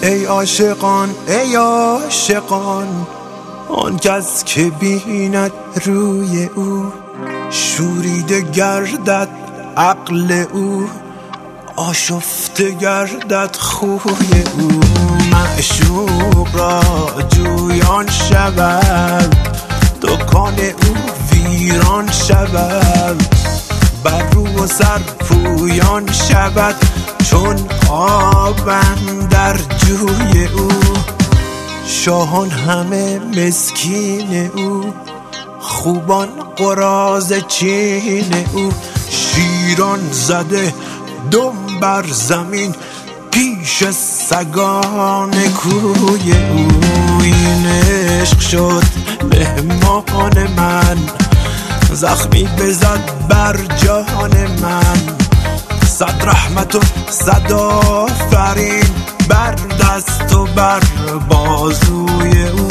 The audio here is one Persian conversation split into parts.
ای عاشقان ای عاشقان، آن کس که بیند روی او شوریده گردد عقل او، آشفته گردد خوی او. معشوق را جویان شود، دکان او ویران شود، بر رو و سر پویان شود چون آب اندر جوی او. شاهان همه مسکین او، خوبان قراض چین او، شیران زده دم بر زمین پیش سگان کوی او. این عشق شد مهمان من، زخمی بزد بر جان من، صد رحمت و صد آفرین بر دست و بر بازوی او.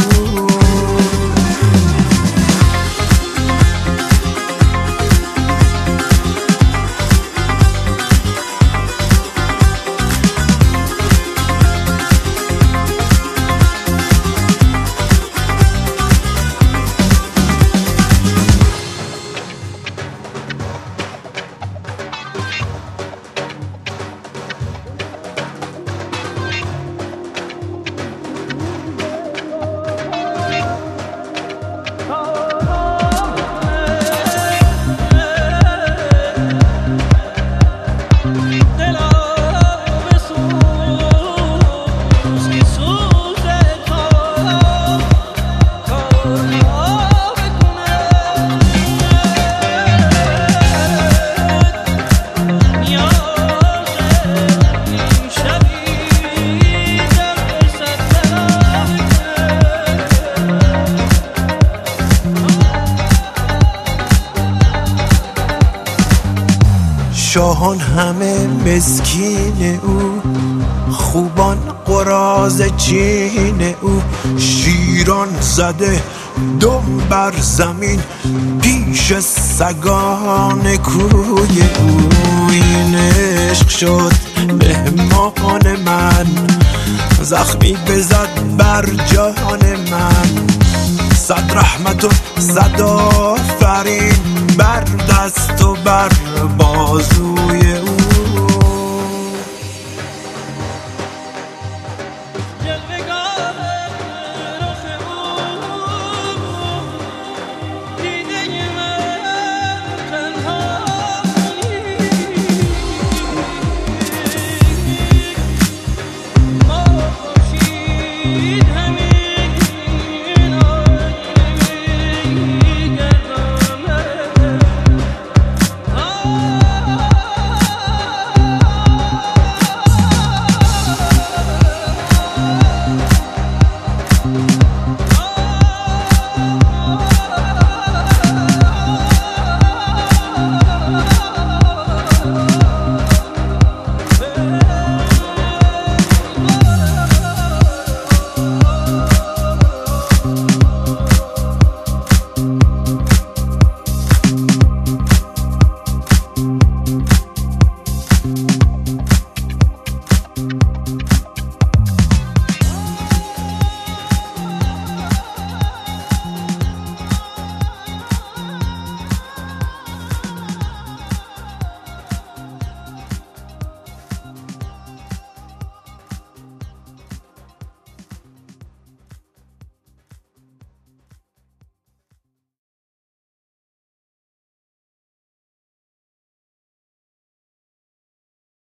شاهان همه مسکین او، خوبان قراض چین او، شیران زده دم بر زمین پیش سگان کوی او. این عشق شد مهمان من، زخمی بزد بر جان من، صد رحمت و صد آفرین بر دست و بر بازو